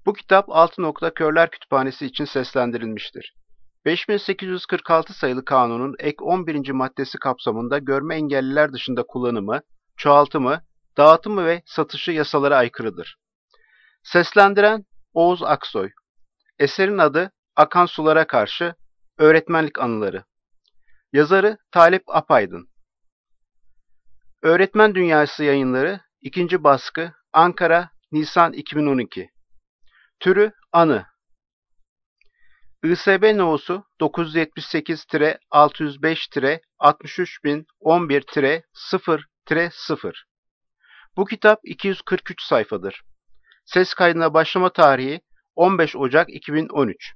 Bu kitap Altınok'ta Körler Kütüphanesi için seslendirilmiştir. 5846 sayılı kanunun ek 11. maddesi kapsamında görme engelliler dışında kullanımı, çoğaltımı, dağıtımı ve satışı yasalara aykırıdır. Seslendiren Oğuz Aksoy. Eserin adı Akan Sulara Karşı Öğretmenlik Anıları. Yazarı Talip Apaydın. Öğretmen Dünyası Yayınları 2. baskı Ankara Nisan 2012. Türü Anı. ISB no'su 978-605-63011-0-0. Bu kitap 243 sayfadır. Ses kaydına başlama tarihi 15 Ocak 2013.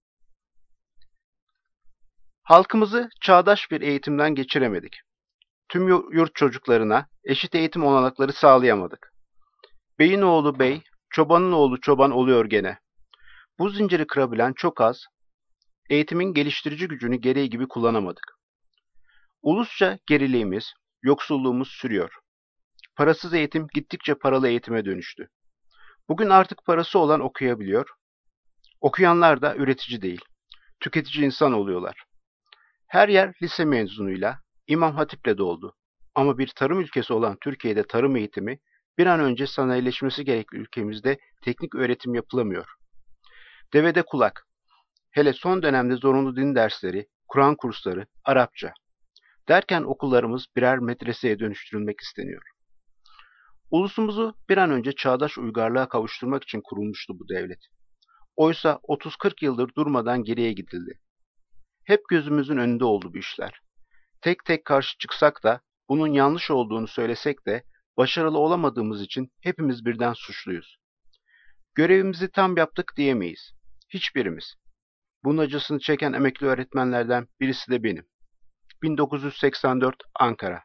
Halkımızı çağdaş bir eğitimden geçiremedik. Tüm yurt çocuklarına eşit eğitim olanakları sağlayamadık. Beyin oğlu bey, çobanın oğlu çoban oluyor gene. Bu zinciri kırabilen çok az, eğitimin geliştirici gücünü gereği gibi kullanamadık. Ulusça geriliğimiz, yoksulluğumuz sürüyor. Parasız eğitim gittikçe paralı eğitime dönüştü. Bugün artık parası olan okuyabiliyor, okuyanlar da üretici değil, tüketici insan oluyorlar. Her yer lise mezunuyla, İmam Hatip'le doldu. Ama bir tarım ülkesi olan Türkiye'de tarım eğitimi bir an önce sanayileşmesi gerekli ülkemizde teknik öğretim yapılamıyor. Devede kulak, hele son dönemde zorunlu din dersleri, Kur'an kursları, Arapça. Derken okullarımız birer medreseye dönüştürülmek isteniyor. Ulusumuzu bir an önce çağdaş uygarlığa kavuşturmak için kurulmuştu bu devlet. Oysa 30-40 yıldır durmadan geriye gidildi. Hep gözümüzün önünde oldu bu işler. Tek tek karşı çıksak da, bunun yanlış olduğunu söylesek de, başarılı olamadığımız için hepimiz birden suçluyuz. Görevimizi tam yaptık diyemeyiz. Hiçbirimiz. Bunun acısını çeken emekli öğretmenlerden birisi de benim. 1984 Ankara.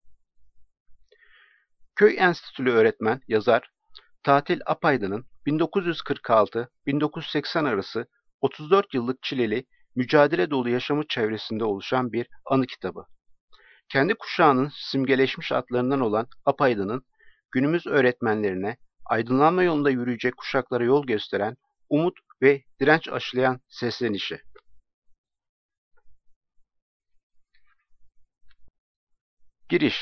Köy enstitülü öğretmen, yazar, Tatil Apaydın'ın 1946-1980 arası 34 yıllık çileli, mücadele dolu yaşamı çevresinde oluşan bir anı kitabı. Kendi kuşağının simgeleşmiş adlarından olan Apaydın'ın günümüz öğretmenlerine aydınlanma yolunda yürüyecek kuşaklara yol gösteren, umut ve direnç aşılayan seslenişi. Giriş.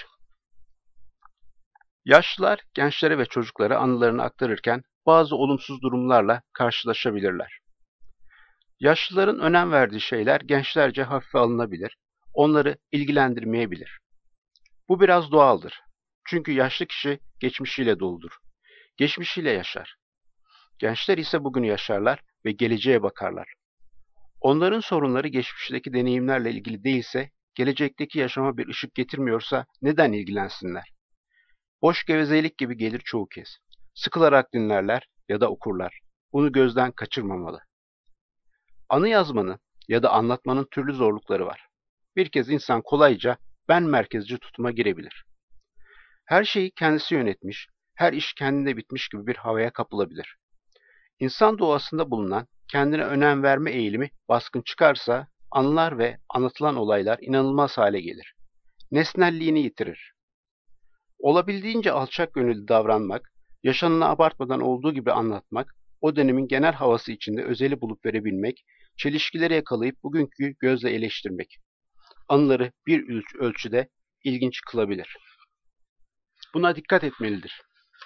Yaşlılar gençlere ve çocuklara anılarını aktarırken bazı olumsuz durumlarla karşılaşabilirler. Yaşlıların önem verdiği şeyler gençlerce hafife alınabilir, onları ilgilendirmeyebilir. Bu biraz doğaldır. Çünkü yaşlı kişi geçmişiyle doludur. Geçmişiyle yaşar. Gençler ise bugünü yaşarlar ve geleceğe bakarlar. Onların sorunları geçmişteki deneyimlerle ilgili değilse, gelecekteki yaşama bir ışık getirmiyorsa neden ilgilensinler? Boş gevezelik gibi gelir çoğu kez. Sıkılarak dinlerler ya da okurlar. Bunu gözden kaçırmamalı. Anı yazmanın ya da anlatmanın türlü zorlukları var. Bir kez insan kolayca ben merkezci tutuma girebilir. Her şeyi kendisi yönetmiş, her iş kendine bitmiş gibi bir havaya kapılabilir. İnsan doğasında bulunan kendine önem verme eğilimi baskın çıkarsa anılar ve anlatılan olaylar inanılmaz hale gelir. Nesnelliğini yitirir. Olabildiğince alçak gönüllü davranmak, yaşananı abartmadan olduğu gibi anlatmak, o dönemin genel havası içinde özeli bulup verebilmek, çelişkileri yakalayıp bugünkü gözle eleştirmek, anıları bir ölçüde ilginç kılabilir. Buna dikkat etmelidir.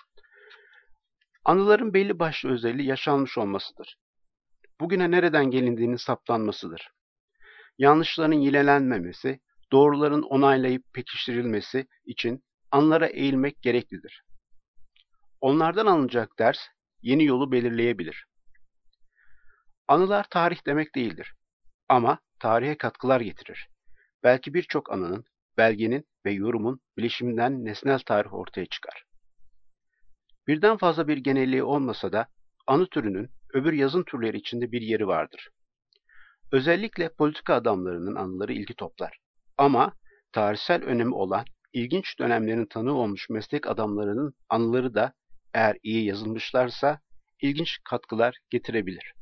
Anıların belli başlı özelliği yaşanmış olmasıdır. Bugüne nereden gelindiğinin saptanmasıdır. Yanlışların yinelenmemesi, doğruların onaylayıp pekiştirilmesi için anılara eğilmek gereklidir. Onlardan alınacak ders yeni yolu belirleyebilir. Anılar tarih demek değildir ama tarihe katkılar getirir. Belki birçok anının, belgenin ve yorumun bileşiminden nesnel tarih ortaya çıkar. Birden fazla bir genelliği olmasa da anı türünün öbür yazın türleri içinde bir yeri vardır. Özellikle politika adamlarının anıları ilgi toplar. Ama tarihsel önemi olan ilginç dönemlerin tanığı olmuş meslek adamlarının anıları da eğer iyi yazılmışlarsa ilginç katkılar getirebilir.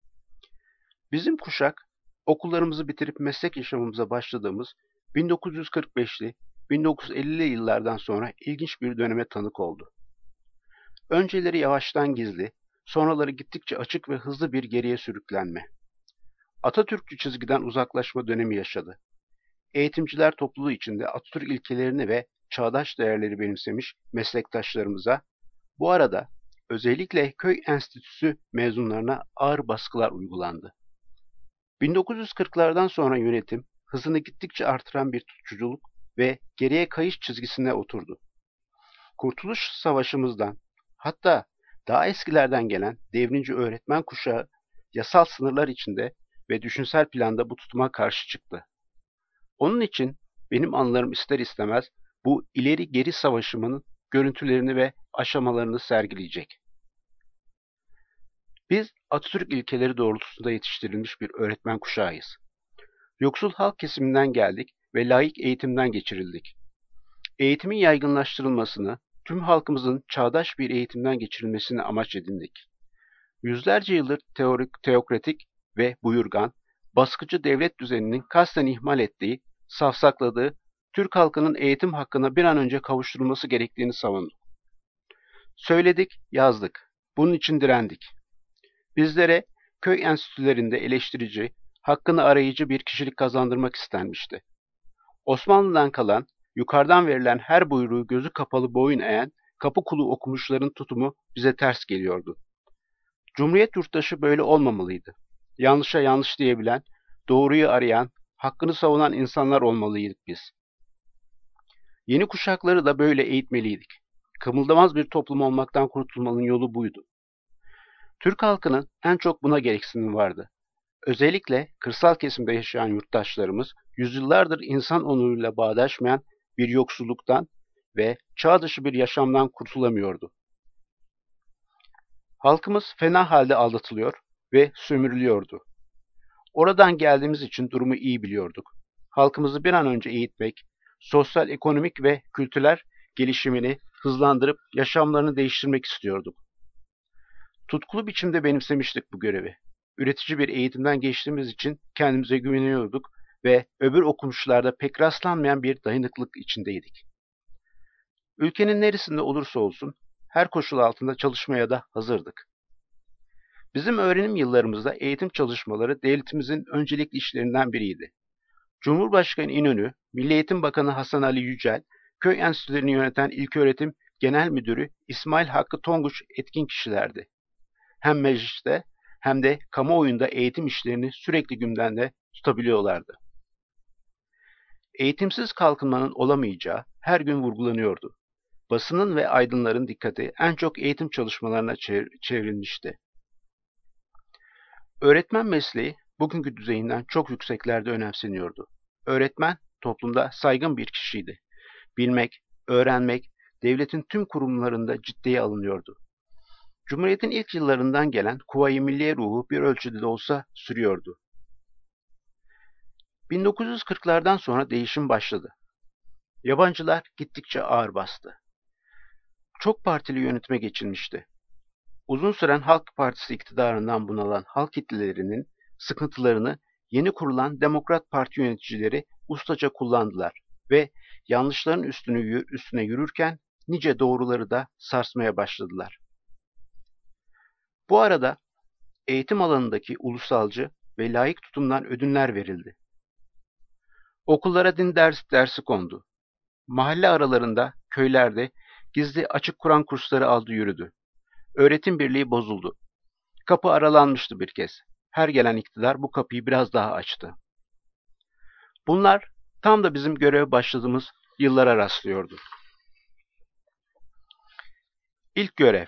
Bizim kuşak okullarımızı bitirip meslek yaşamımıza başladığımız 1945'li, 1950'li yıllardan sonra ilginç bir döneme tanık oldu. Önceleri yavaştan gizli, sonraları gittikçe açık ve hızlı bir geriye sürüklenme. Atatürkçü çizgiden uzaklaşma dönemi yaşadı. Eğitimciler topluluğu içinde Atatürk ilkelerini ve çağdaş değerleri benimsemiş meslektaşlarımıza, bu arada özellikle köy enstitüsü mezunlarına ağır baskılar uygulandı. 1940'lardan sonra yönetim hızını gittikçe artıran bir tutkuculuk ve geriye kayış çizgisine oturdu. Kurtuluş Savaşımızdan, hatta daha eskilerden gelen devrimci öğretmen kuşağı yasal sınırlar içinde ve düşünsel planda bu tutuma karşı çıktı. Onun için benim anılarım ister istemez bu ileri geri savaşımın görüntülerini ve aşamalarını sergileyecek. Biz Atatürk ilkeleri doğrultusunda yetiştirilmiş bir öğretmen kuşağıyız. Yoksul halk kesiminden geldik ve laik eğitimden geçirildik. Eğitimin yaygınlaştırılmasını, tüm halkımızın çağdaş bir eğitimden geçirilmesini amaç edindik. Yüzlerce yıldır teokratik ve buyurgan, baskıcı devlet düzeninin kasten ihmal ettiği, safsakladığı, Türk halkının eğitim hakkına bir an önce kavuşturulması gerektiğini savunduk. Söyledik, yazdık. Bunun için direndik. Bizlere köy enstitülerinde eleştirici, hakkını arayıcı bir kişilik kazandırmak istenmişti. Osmanlı'dan kalan, yukarıdan verilen her buyruğu gözü kapalı boyun eğen, kapı kulu okumuşların tutumu bize ters geliyordu. Cumhuriyet yurttaşı böyle olmamalıydı. Yanlışa yanlış diyebilen, doğruyu arayan, hakkını savunan insanlar olmalıydık biz. Yeni kuşakları da böyle eğitmeliydik. Kımıldamaz bir toplum olmaktan kurtulmanın yolu buydu. Türk halkının en çok buna gereksinimi vardı. Özellikle kırsal kesimde yaşayan yurttaşlarımız yüzyıllardır insan onuruyla bağdaşmayan bir yoksulluktan ve çağ dışı bir yaşamdan kurtulamıyordu. Halkımız fena halde aldatılıyor ve sömürülüyordu. Oradan geldiğimiz için durumu iyi biliyorduk. Halkımızı bir an önce eğitmek, sosyal, ekonomik ve kültürel gelişimini hızlandırıp yaşamlarını değiştirmek istiyorduk. Tutkulu biçimde benimsemiştik bu görevi. Üretici bir eğitimden geçtiğimiz için kendimize güveniyorduk ve öbür okumuşlarda pek rastlanmayan bir dayanıklılık içindeydik. Ülkenin neresinde olursa olsun her koşul altında çalışmaya da hazırdık. Bizim öğrenim yıllarımızda eğitim çalışmaları devletimizin öncelikli işlerinden biriydi. Cumhurbaşkanı İnönü, Milli Eğitim Bakanı Hasan Ali Yücel, köy enstitülerini yöneten İlköğretim Genel Müdürü İsmail Hakkı Tonguç etkin kişilerdi. Hem mecliste hem de kamuoyunda eğitim işlerini sürekli gündemde tutabiliyorlardı. Eğitimsiz kalkınmanın olamayacağı her gün vurgulanıyordu. Basının ve aydınların dikkati en çok eğitim çalışmalarına çevrilmişti. Öğretmen mesleği bugünkü düzeyinden çok yükseklerde önemseniyordu. Öğretmen toplumda saygın bir kişiydi. Bilmek, öğrenmek devletin tüm kurumlarında ciddiye alınıyordu. Cumhuriyetin ilk yıllarından gelen Kuvayi Milliye ruhu bir ölçüde de olsa sürüyordu. 1940'lardan sonra değişim başladı. Yabancılar gittikçe ağır bastı. Çok partili yönetime geçilmişti. Uzun süren Halk Partisi iktidarından bunalan halk kitlelerinin sıkıntılarını yeni kurulan Demokrat Parti yöneticileri ustaca kullandılar ve yanlışların üstüne yürürken nice doğruları da sarsmaya başladılar. Bu arada eğitim alanındaki ulusalcı ve laik tutumdan ödünler verildi. Okullara din dersi kondu. Mahalle aralarında, köylerde gizli açık Kur'an kursları aldı yürüdü. Öğretim birliği bozuldu. Kapı aralanmıştı bir kez. Her gelen iktidar bu kapıyı biraz daha açtı. Bunlar tam da bizim göreve başladığımız yıllara rastlıyordu. İlk görev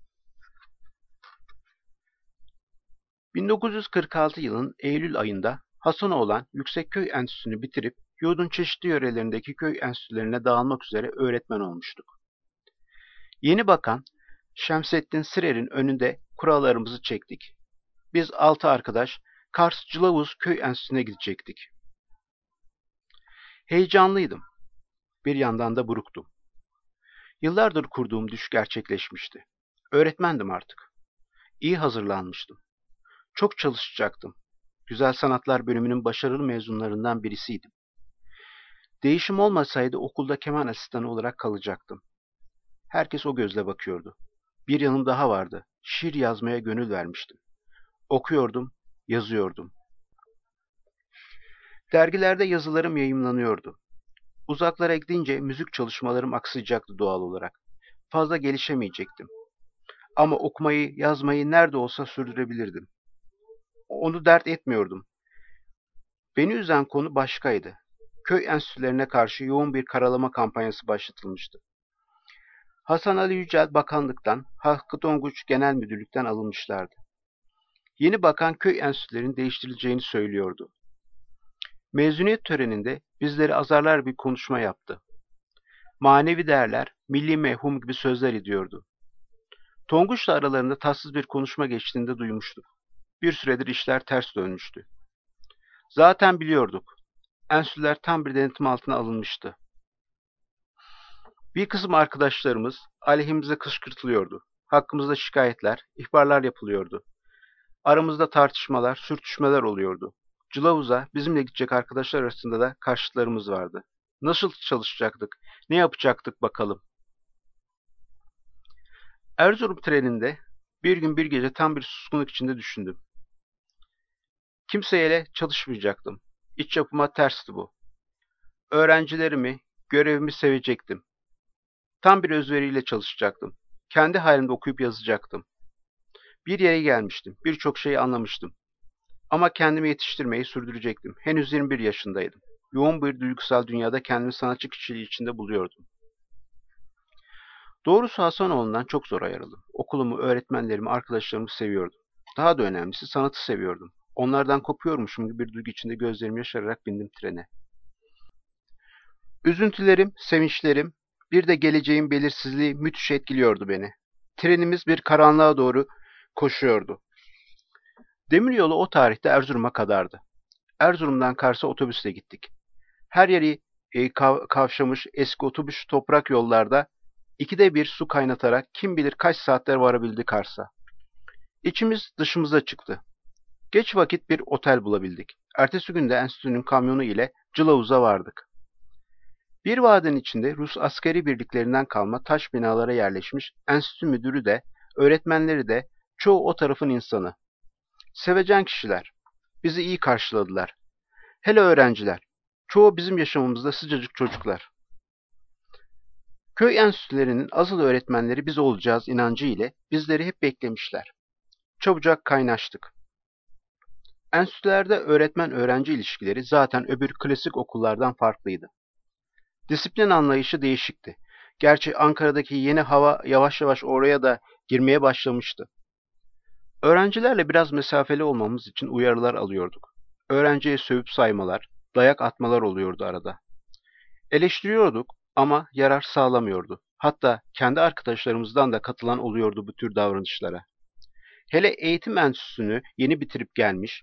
1946 yılının Eylül ayında Hasanoğlan Yüksekköy Enstitüsü'nü bitirip yurdun çeşitli yörelerindeki köy enstitülerine dağılmak üzere öğretmen olmuştuk. Yeni bakan Şemsettin Sirer'in önünde kurallarımızı çektik. Biz 6 arkadaş Kars Cılavuz Köy Enstitüsü'ne gidecektik. Heyecanlıydım. Bir yandan da buruktum. Yıllardır kurduğum düş gerçekleşmişti. Öğretmendim artık. İyi hazırlanmıştım. Çok çalışacaktım. Güzel Sanatlar bölümünün başarılı mezunlarından birisiydim. Değişim olmasaydı okulda keman asistanı olarak kalacaktım. Herkes o gözle bakıyordu. Bir yanım daha vardı. şiir yazmaya gönül vermiştim. Okuyordum, yazıyordum. Dergilerde yazılarım yayımlanıyordu. Uzaklara gidince müzik çalışmalarım aksayacaktı doğal olarak. Fazla gelişemeyecektim. Ama okumayı, yazmayı nerede olsa sürdürebilirdim. Onu dert etmiyordum. Beni üzen konu başkaydı. Köy enstitülerine karşı yoğun bir karalama kampanyası başlatılmıştı. Hasan Ali Yücel bakanlıktan, Hakkı Tonguç genel müdürlükten alınmışlardı. Yeni bakan köy enstitülerinin değiştirileceğini söylüyordu. Mezuniyet töreninde bizleri azarlar bir konuşma yaptı. Manevi değerler, milli mefhum gibi sözler ediyordu. Tonguç'la aralarında tatsız bir konuşma geçtiğinde duymuştuk. Bir süredir işler ters dönmüştü. Zaten biliyorduk. Enstitüler tam bir denetim altına alınmıştı. Bir kısım arkadaşlarımız aleyhimize kışkırtılıyordu. Hakkımızda şikayetler, ihbarlar yapılıyordu. Aramızda tartışmalar, sürtüşmeler oluyordu. Cılavuz'a bizimle gidecek arkadaşlar arasında da karşıtlarımız vardı. Nasıl çalışacaktık, ne yapacaktık bakalım. Erzurum treninde bir gün bir gece tam bir suskunluk içinde düşündüm. Kimseyle çalışmayacaktım. İç yapıma tersti bu. Öğrencilerimi, görevimi sevecektim. Tam bir özveriyle çalışacaktım. Kendi halimde okuyup yazacaktım. Bir yere gelmiştim, birçok şeyi anlamıştım. Ama kendimi yetiştirmeyi sürdürecektim. Henüz 21 yaşındaydım. Yoğun bir duygusal dünyada kendimi sanatçı kişiliği içinde buluyordum. Doğrusu Hasanoğlu'ndan çok zor ayrıldım. Okulumu, öğretmenlerimi, arkadaşlarımı seviyordum. Daha da önemlisi sanatı seviyordum. Onlardan kopuyormuşum gibi bir duygu içinde gözlerimi yaşararak bindim trene. Üzüntülerim, sevinçlerim, bir de geleceğin belirsizliği müthiş etkiliyordu beni. Trenimiz bir karanlığa doğru koşuyordu. Demiryolu o tarihte Erzurum'a kadardı. Erzurum'dan Kars'a otobüsle gittik. Her yeri kavşamış eski otobüs toprak yollarda ikide bir su kaynatarak kim bilir kaç saatler varabildi Kars'a. İçimiz dışımıza çıktı. Geç vakit bir otel bulabildik. Ertesi günde enstitünün kamyonu ile Cılavuz'a vardık. Bir vadinin içinde Rus askeri birliklerinden kalma taş binalara yerleşmiş, enstitü müdürü de, öğretmenleri de çoğu o tarafın insanı. Sevecen kişiler. Bizi iyi karşıladılar. Hele öğrenciler. Çoğu bizim yaşamımızda sıcacık çocuklar. Köy enstitülerinin asıl öğretmenleri biz olacağız inancı ile bizleri hep beklemişler. Çabucak kaynaştık. Enstitülerde öğretmen-öğrenci ilişkileri zaten öbür klasik okullardan farklıydı. Disiplin anlayışı değişikti. Gerçi Ankara'daki yeni hava yavaş yavaş oraya da girmeye başlamıştı. Öğrencilerle biraz mesafeli olmamız için uyarılar alıyorduk. Öğrenciye sövüp saymalar, dayak atmalar oluyordu arada. Eleştiriyorduk ama yarar sağlamıyordu. Hatta kendi arkadaşlarımızdan da katılan oluyordu bu tür davranışlara. Hele eğitim enstitüsünü yeni bitirip gelmiş,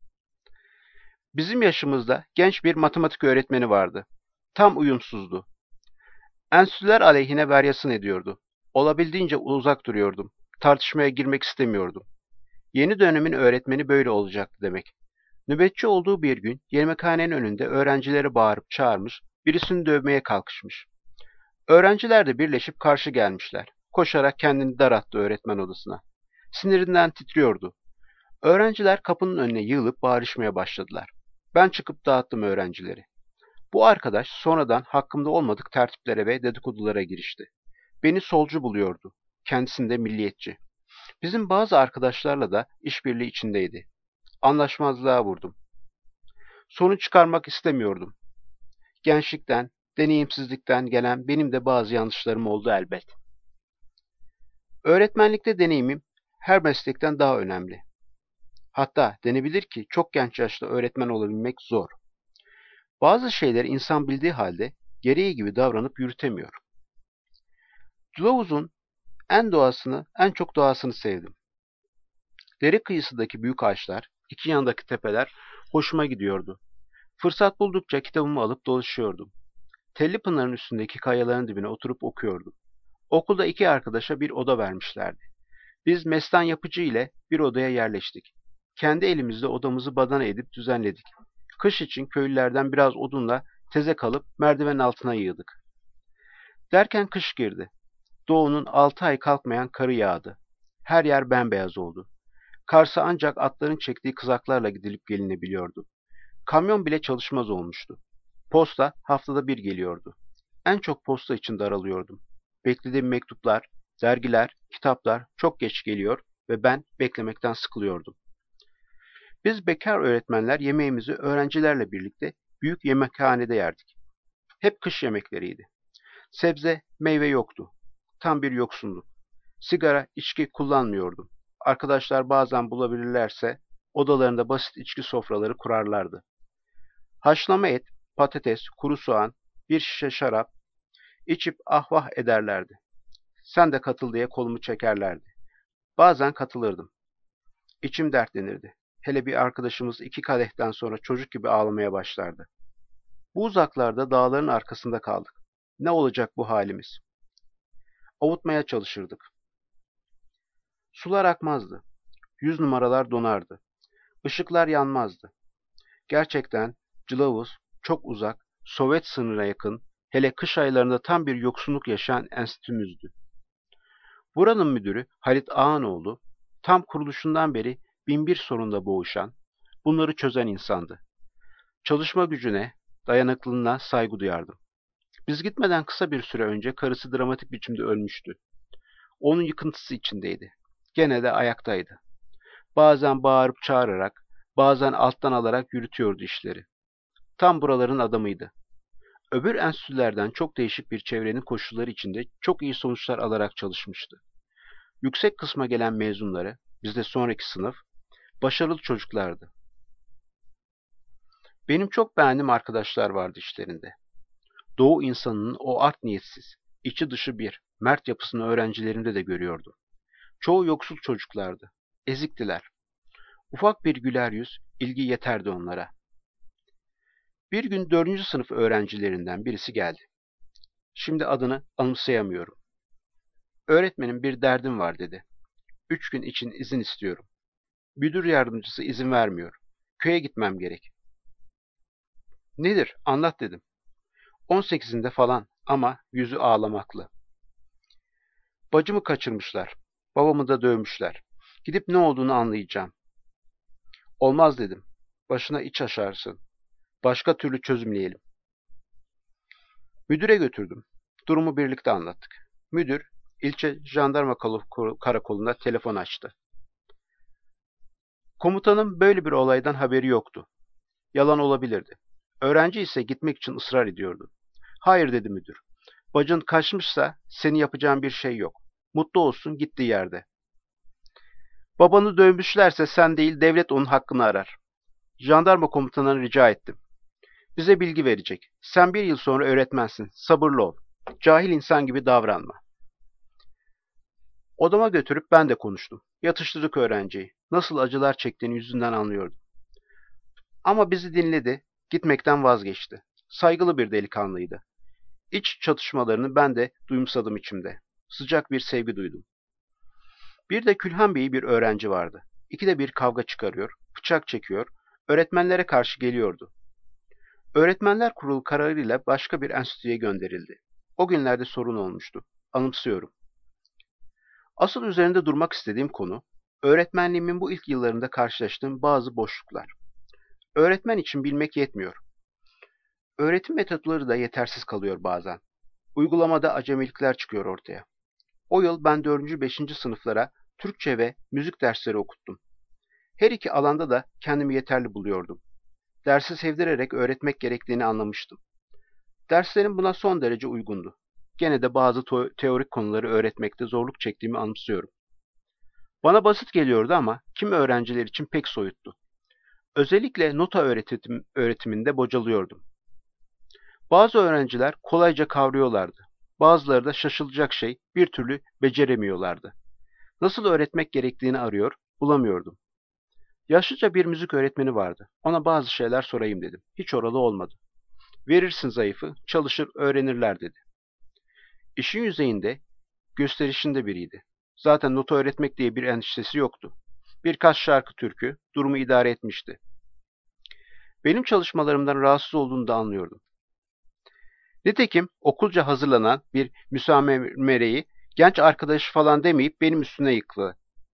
bizim yaşımızda genç bir matematik öğretmeni vardı. Tam uyumsuzdu. Enstitüler aleyhine varyasın ediyordu. Olabildiğince uzak duruyordum. Tartışmaya girmek istemiyordum. Yeni dönemin öğretmeni böyle olacaktı demek. Nöbetçi olduğu bir gün yemekhanenin önünde öğrencileri bağırıp çağırmış, birisini dövmeye kalkışmış. Öğrenciler de birleşip karşı gelmişler. Koşarak kendini dar attı öğretmen odasına. Sinirinden titriyordu. Öğrenciler kapının önüne yığılıp bağırışmaya başladılar. Ben çıkıp dağıttım öğrencileri. Bu arkadaş sonradan hakkımda olmadık tertiplere ve dedikodulara girişti. Beni solcu buluyordu. Kendisinde milliyetçi. Bizim bazı arkadaşlarla da işbirliği içindeydi. Anlaşmazlığa vurdum. Sonuç çıkarmak istemiyordum. Gençlikten, deneyimsizlikten gelen benim de bazı yanlışlarım oldu elbet. Öğretmenlikte deneyimim her meslekten daha önemli. Hatta denebilir ki çok genç yaşta öğretmen olabilmek zor. Bazı şeyleri insan bildiği halde gereği gibi davranıp yürütemiyor. Cılavuz'un en çok doğasını sevdim. Dere kıyısındaki büyük ağaçlar, iki yandaki tepeler hoşuma gidiyordu. Fırsat buldukça kitabımı alıp dolaşıyordum. Telli Pınar'ın üstündeki kayaların dibine oturup okuyordum. Okulda iki arkadaşa bir oda vermişlerdi. Biz Mestan Yapıcı ile bir odaya yerleştik. Kendi elimizle odamızı badana edip düzenledik. Kış için köylülerden biraz odunla tezek alıp merdiven altına yığdık. Derken kış girdi. Doğunun 6 ay kalkmayan karı yağdı. Her yer bembeyaz oldu. Kars'a ancak atların çektiği kızaklarla gidilip gelinebiliyordu. Kamyon bile çalışmaz olmuştu. Posta haftada bir geliyordu. En çok posta için daralıyordum. Beklediğim mektuplar, dergiler, kitaplar çok geç geliyor ve ben beklemekten sıkılıyordum. Biz bekar öğretmenler yemeğimizi öğrencilerle birlikte büyük yemekhanede yerdik. Hep kış yemekleriydi. Sebze, meyve yoktu. Tam bir yoksunluk. Sigara, içki kullanmıyordum. Arkadaşlar bazen bulabilirlerse odalarında basit içki sofraları kurarlardı. Haşlama et, patates, kuru soğan, bir şişe şarap, içip ah vah ederlerdi. Sen de katıl diye kolumu çekerlerdi. Bazen katılırdım. İçim dertlenirdi. Hele bir arkadaşımız 2 kadehten sonra çocuk gibi ağlamaya başlardı. Bu uzaklarda dağların arkasında kaldık. Ne olacak bu halimiz? Avutmaya çalışırdık. Sular akmazdı. 100 numaralar donardı. Işıklar yanmazdı. Gerçekten Cılavuz, çok uzak, Sovyet sınırına yakın, hele kış aylarında tam bir yoksunluk yaşayan enstitümüzdü. Buranın müdürü Halit Ağanoğlu, tam kuruluşundan beri binbir sorunla boğuşan, bunları çözen insandı. Çalışma gücüne, dayanıklılığına saygı duyardım. Biz gitmeden kısa bir süre önce karısı dramatik biçimde ölmüştü. Onun yıkıntısı içindeydi. Gene de ayaktaydı. Bazen bağırıp çağırarak, bazen alttan alarak yürütüyordu işleri. Tam buraların adamıydı. Öbür enstitülerden çok değişik bir çevrenin koşulları içinde çok iyi sonuçlar alarak çalışmıştı. Yüksek kısma gelen mezunları, bizde sonraki sınıf, başarılı çocuklardı. Benim çok beğendiğim arkadaşlar vardı işlerinde. Doğu insanının o art niyetsiz, içi dışı bir, mert yapısını öğrencilerimde de görüyordum. Çoğu yoksul çocuklardı. Eziktiler. Ufak bir güler yüz, ilgi yeterdi onlara. Bir gün 4. sınıf öğrencilerinden birisi geldi. Şimdi adını anımsayamıyorum. Öğretmenim bir derdim var dedi. 3 gün için izin istiyorum. Müdür yardımcısı izin vermiyor. Köye gitmem gerek. Nedir? Anlat dedim. 18'inde falan ama yüzü ağlamaklı. Bacımı kaçırmışlar. Babamı da dövmüşler. Gidip ne olduğunu anlayacağım. Olmaz dedim. Başına iç açarsın. Başka türlü çözümleyelim. Müdüre götürdüm. Durumu birlikte anlattık. Müdür, ilçe jandarma karakoluna telefon açtı. Komutanım böyle bir olaydan haberi yoktu. Yalan olabilirdi. Öğrenci ise gitmek için ısrar ediyordu. Hayır dedi müdür. Bacın kaçmışsa senin yapacağın bir şey yok. Mutlu olsun gittiği yerde. Babanı dövmüşlerse sen değil devlet onun hakkını arar. Jandarma komutanına rica ettim. Bize bilgi verecek. Sen 1 yıl sonra öğretmensin. Sabırlı ol. Cahil insan gibi davranma. Odama götürüp ben de konuştum. Yatıştırdık öğrenciyi. Nasıl acılar çektiğini yüzünden anlıyordum. Ama bizi dinledi. Gitmekten vazgeçti. Saygılı bir delikanlıydı. İç çatışmalarını ben de duyumsadım içimde. Sıcak bir sevgi duydum. Bir de Külhan Bey'i bir öğrenci vardı. İkide bir kavga çıkarıyor, bıçak çekiyor, öğretmenlere karşı geliyordu. Öğretmenler Kurulu kararıyla başka bir enstitüye gönderildi. O günlerde sorun olmuştu. Anımsıyorum. Asıl üzerinde durmak istediğim konu, öğretmenliğimin bu ilk yıllarında karşılaştığım bazı boşluklar. Öğretmen için bilmek yetmiyor. Öğretim metotları da yetersiz kalıyor bazen. Uygulamada acemilikler çıkıyor ortaya. O yıl ben 4. 5. sınıflara Türkçe ve müzik dersleri okuttum. Her iki alanda da kendimi yeterli buluyordum. Dersi sevdirerek öğretmek gerektiğini anlamıştım. Derslerim buna son derece uygundu. Gene de bazı teorik konuları öğretmekte zorluk çektiğimi anımsıyorum. Bana basit geliyordu ama kimi öğrenciler için pek soyuttu. Özellikle nota öğretiminde bocalıyordum. Bazı öğrenciler kolayca kavruyorlardı. Bazıları da şaşılacak şey bir türlü beceremiyorlardı. Nasıl öğretmek gerektiğini arıyor, bulamıyordum. Yaşlıca bir müzik öğretmeni vardı. Ona bazı şeyler sorayım dedim. Hiç oralı olmadı. Verirsin zayıfı, çalışır, öğrenirler dedi. İşin yüzeyinde, gösterişinde biriydi. Zaten nota öğretmek diye bir endişesi yoktu. Birkaç şarkı türkü, durumu idare etmişti. Benim çalışmalarımdan rahatsız olduğunu da anlıyordum. Nitekim okulca hazırlanan bir müsamereyi genç arkadaşı falan demeyip benim üstüne yıktı.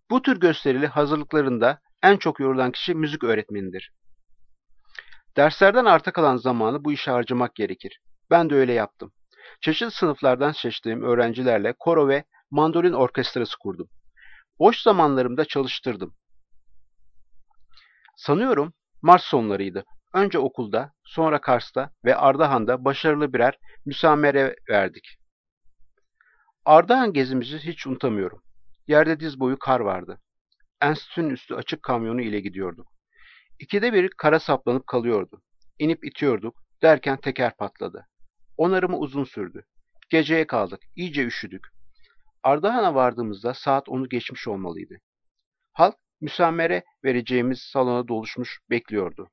Bu tür gösterili hazırlıklarında en çok yorulan kişi müzik öğretmenidir. Derslerden arta kalan zamanı bu işe harcamak gerekir. Ben de öyle yaptım. Çeşitli sınıflardan seçtiğim öğrencilerle koro ve mandolin orkestrası kurdum. Boş zamanlarımda çalıştırdım. Sanıyorum Mart sonlarıydı. Önce okulda, sonra Kars'ta ve Ardahan'da başarılı birer müsamere verdik. Ardahan gezimizi hiç unutamıyorum. Yerde diz boyu kar vardı. Enstitünün üstü açık kamyonu ile gidiyorduk. İkide bir kara saplanıp kalıyordu. İnip itiyorduk, derken teker patladı. Onarımı uzun sürdü. Geceye kaldık, iyice üşüdük. Ardahan'a vardığımızda saat 10'u geçmiş olmalıydı. Halk müsamere vereceğimiz salona doluşmuş bekliyordu.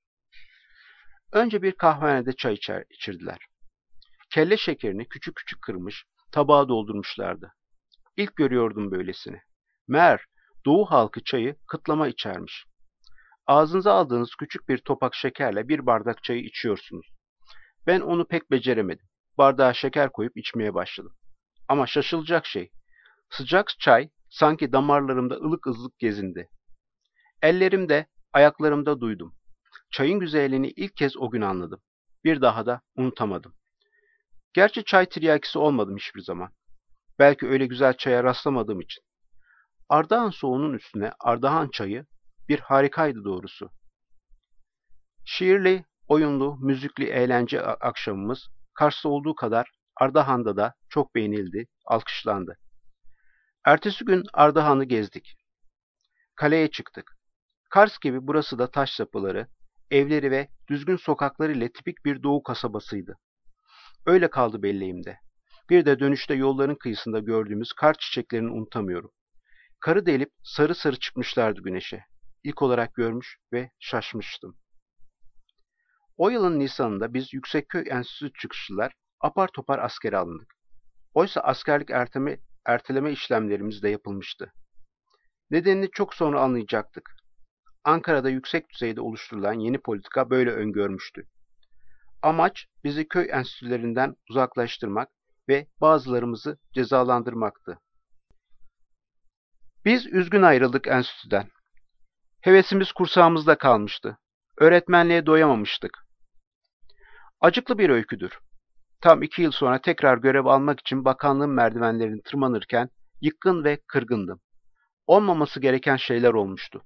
Önce bir kahvehanede çay içirdiler. Kelle şekerini küçük küçük kırmış, tabağa doldurmuşlardı. İlk görüyordum böylesini. Meğer Doğu halkı çayı kıtlama içermiş. Ağzınıza aldığınız küçük bir topak şekerle bir bardak çayı içiyorsunuz. Ben onu pek beceremedim. Bardağa şeker koyup içmeye başladım. Ama şaşılacak şey, sıcak çay sanki damarlarımda ılık ılık gezindi. Ellerimde, ayaklarımda duydum. Çayın güzelliğini ilk kez o gün anladım. Bir daha da unutamadım. Gerçi çay tiryakisi olmadım hiçbir zaman. Belki öyle güzel çaya rastlamadığım için. Ardahan soğuğunun üstüne Ardahan çayı bir harikaydı doğrusu. Şiirli, oyunlu, müzikli eğlence akşamımız Kars'ta olduğu kadar Ardahan'da da çok beğenildi, alkışlandı. Ertesi gün Ardahan'ı gezdik. Kaleye çıktık. Kars gibi burası da taş yapıları, evleri ve düzgün sokakları ile tipik bir doğu kasabasıydı. Öyle kaldı belleğimde. Bir de dönüşte yolların kıyısında gördüğümüz kar çiçeklerini unutamıyorum. Karı delip sarı sarı çıkmışlardı güneşe. İlk olarak görmüş ve şaşmıştım. O yılın Nisan'ında biz Yüksekköy Enstitüsü çıkışlılar apar topar askere alındık. Oysa askerlik erteleme işlemlerimiz de yapılmıştı. Nedenini çok sonra anlayacaktık. Ankara'da yüksek düzeyde oluşturulan yeni politika böyle öngörmüştü. Amaç bizi köy enstitülerinden uzaklaştırmak ve bazılarımızı cezalandırmaktı. Biz üzgün ayrıldık enstitüden. Hevesimiz kursağımızda kalmıştı. Öğretmenliğe doyamamıştık. Acıklı bir öyküdür. Tam 2 yıl sonra tekrar görev almak için bakanlığın merdivenlerini tırmanırken yıkkın ve kırgındım. Olmaması gereken şeyler olmuştu.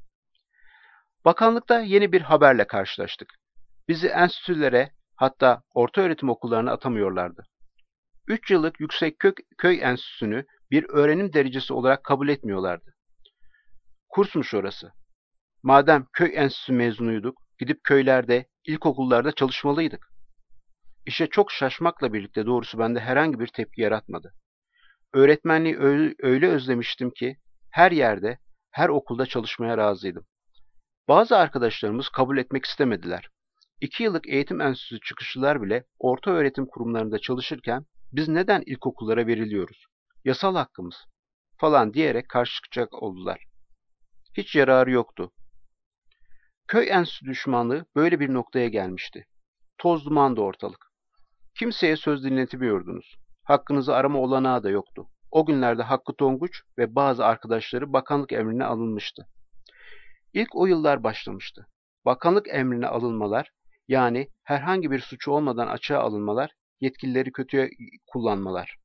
Bakanlıkta yeni bir haberle karşılaştık. Bizi enstitülere, hatta ortaöğretim okullarına atamıyorlardı. 3 yıllık yüksek köy enstitüsünü bir öğrenim derecesi olarak kabul etmiyorlardı. Kursmuş orası. Madem köy enstitüsü mezunuyduk, gidip köylerde, ilkokullarda çalışmalıydık. İşe çok şaşmakla birlikte doğrusu bende herhangi bir tepki yaratmadı. Öğretmenliği öyle özlemiştim ki her yerde, her okulda çalışmaya razıydım. Bazı arkadaşlarımız kabul etmek istemediler. 2 yıllık eğitim enstitüsü çıkışlılar bile orta öğretim kurumlarında çalışırken biz neden ilkokullara veriliyoruz? Yasal hakkımız falan diyerek karşı çıkacak oldular. Hiç yararı yoktu. Köy enstitüsü düşmanlığı böyle bir noktaya gelmişti. Toz dumandı ortalık. Kimseye söz dinletemiyordunuz. Hakkınızı arama olanağı da yoktu. O günlerde Hakkı Tonguç ve bazı arkadaşları bakanlık emrine alınmıştı. İlk o yıllar başlamıştı. Bakanlık emrine alınmalar, yani herhangi bir suçu olmadan açığa alınmalar, yetkilileri kötüye kullanmalar.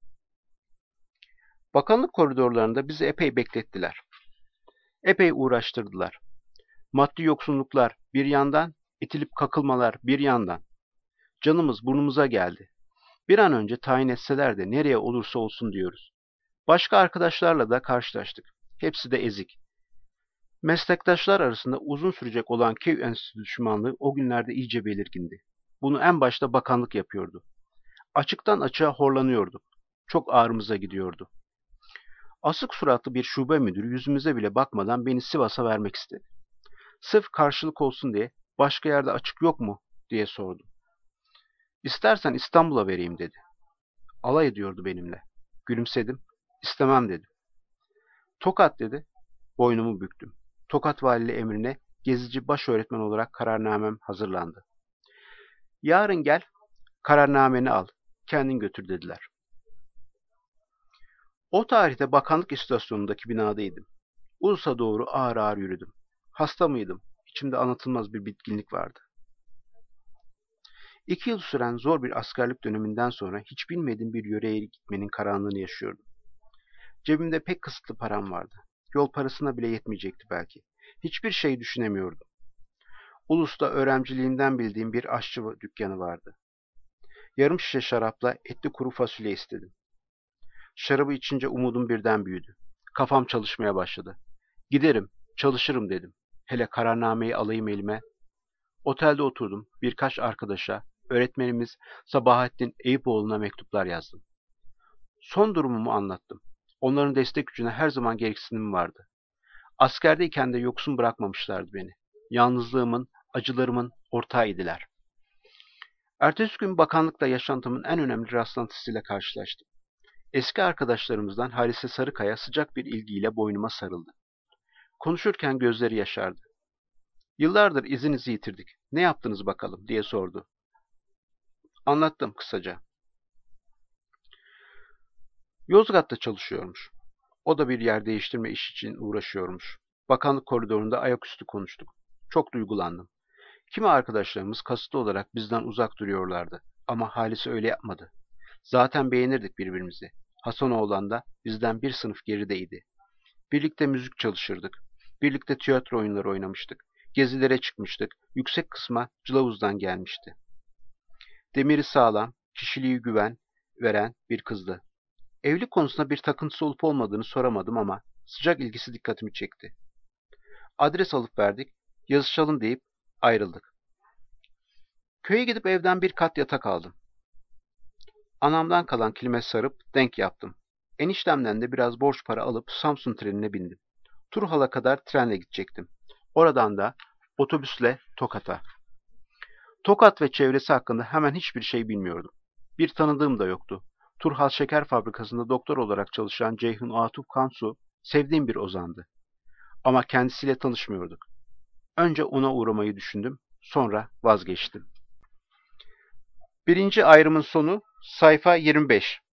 Bakanlık koridorlarında bizi epey beklettiler. Epey uğraştırdılar. Maddi yoksunluklar bir yandan, itilip kakılmalar bir yandan. Canımız burnumuza geldi. Bir an önce tayin etseler de nereye olursa olsun diyoruz. Başka arkadaşlarla da karşılaştık. Hepsi de ezik. Meslektaşlar arasında uzun sürecek olan köy enstitüsü düşmanlığı o günlerde iyice belirgindi. Bunu en başta bakanlık yapıyordu. Açıktan açığa horlanıyorduk. Çok ağrımıza gidiyordu. Asık suratlı bir şube müdürü yüzümüze bile bakmadan beni Sivas'a vermek istedi. Sırf karşılık olsun diye başka yerde açık yok mu diye sordu. İstersen İstanbul'a vereyim dedi. Alay ediyordu benimle. Gülümsedim. İstemem dedim. Tokat dedi. Boynumu büktüm. Tokat Valiliği emrine gezici baş öğretmen olarak kararnamem hazırlandı. Yarın gel, kararnameni al, kendin götür dediler. O tarihte bakanlık istasyonundaki binadaydım. Ulus'a doğru ağır ağır yürüdüm. Hasta mıydım? İçimde anlatılmaz bir bitkinlik vardı. 2 yıl süren zor bir askerlik döneminden sonra hiç bilmediğim bir yöreye gitmenin karanlığını yaşıyordum. Cebimde pek kısıtlı param vardı. Yol parasına bile yetmeyecekti belki. Hiçbir şey düşünemiyordum. Ulus'ta öğrenciliğimden bildiğim bir aşçı dükkanı vardı. Yarım şişe şarapla etli kuru fasulye istedim. Şarabı içince umudum birden büyüdü. Kafam çalışmaya başladı. Giderim, çalışırım dedim. Hele kararnameyi alayım elime. Otelde oturdum. Birkaç arkadaşa, öğretmenimiz Sabahattin Eyüpoğlu'na mektuplar yazdım. Son durumumu anlattım. Onların destek gücüne her zaman gereksinimim vardı. Askerdeyken de yoksun bırakmamışlardı beni. Yalnızlığımın, acılarımın ortağıydılar. Ertesi gün bakanlıkta yaşantımın en önemli rastlantısıyla karşılaştım. Eski arkadaşlarımızdan Halise Sarıkaya sıcak bir ilgiyle boynuma sarıldı. Konuşurken gözleri yaşardı. Yıllardır izinizi yitirdik. Ne yaptınız bakalım diye sordu. Anlattım kısaca. Yozgat'ta çalışıyormuş. O da bir yer değiştirme iş için uğraşıyormuş. Bakanlık koridorunda ayaküstü konuştuk. Çok duygulandım. Kimi arkadaşlarımız kasıtlı olarak bizden uzak duruyorlardı. Ama Halise öyle yapmadı. Zaten beğenirdik birbirimizi. Hasanoğlan da bizden bir sınıf gerideydi. Birlikte müzik çalışırdık. Birlikte tiyatro oyunları oynamıştık. Gezilere çıkmıştık. Yüksek kısma Cılavuz'dan gelmişti. Demiri sağlam, kişiliği güven veren bir kızdı. Evlilik konusunda bir takıntısı olup olmadığını soramadım ama sıcak ilgisi dikkatimi çekti. Adres alıp verdik, yazışalım deyip ayrıldık. Köye gidip evden bir kat yatak aldım. Anamdan kalan kilime sarıp denk yaptım. Eniştemden de biraz borç para alıp Samsun trenine bindim. Turhal'a kadar trenle gidecektim. Oradan da otobüsle Tokat'a. Tokat ve çevresi hakkında hemen hiçbir şey bilmiyordum. Bir tanıdığım da yoktu. Turhal Şeker Fabrikası'nda doktor olarak çalışan Ceyhun Atıf Kansu sevdiğim bir ozandı. Ama kendisiyle tanışmıyorduk. Önce ona uğramayı düşündüm, sonra vazgeçtim. Birinci ayrımın sonu sayfa 25.